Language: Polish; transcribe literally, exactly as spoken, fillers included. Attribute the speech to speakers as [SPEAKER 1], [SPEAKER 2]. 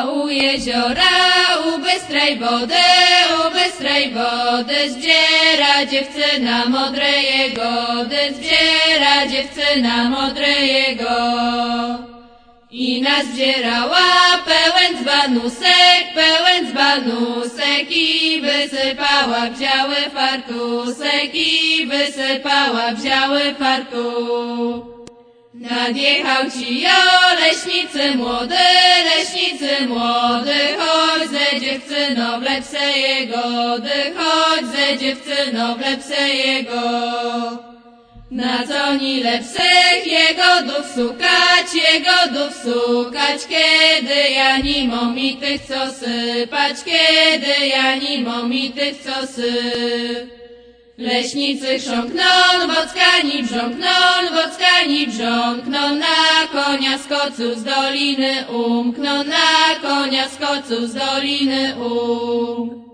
[SPEAKER 1] A u jeziora, u bystrej wody, u bystrej wody zbiera dziewczyna modre jegody, zbiera dziewczyna modre jego. I nazbierała pełen dzbanusek, pełen dzbanusek i wysypała w działy fartusek i wysypała w działy fartuch. Nadjechał ci jo leśnicy młody, leśnicy młody, chodź ze dziewczyną w lepsze jegody, chodź ze dziewczyną w lepsze jego. Na co ni lepszych jegodów szukać, jegodów szukać, kiedy ja nie mam i tych co sypać, kiedy ja nie mam i tych co syp. Leśnicy chrząkną, wockani brząkną, wockani brząkną, na konia skoczył z doliny umknął, na konia skoczył z doliny umknął.